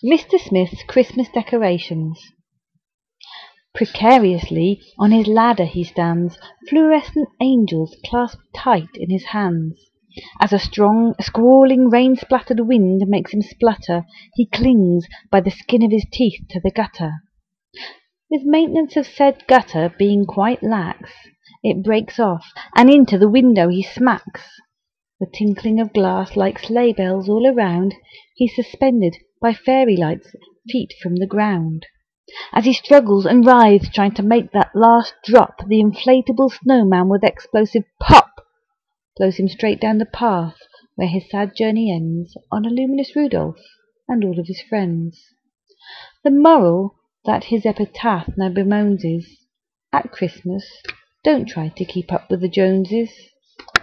Mr. Smith's Christmas Decorations. Precariously on his ladder he stands, fluorescent angels clasped tight in his hands. As a strong, squalling, rain-splattered wind makes him splutter, he clings by the skin of his teeth to the gutter. With maintenance of said gutter being quite lax, it breaks off, and into the window he smacks. The tinkling of glass like sleigh bells all around, he's suspended by fairy lights feet from the ground. As he struggles and writhes trying to make that last drop, the inflatable snowman with explosive pop blows him straight down the path where his sad journey ends on a luminous Rudolph and all of his friends. The moral that his epitaph now bemoans is, at Christmas, don't try to keep up with the Joneses.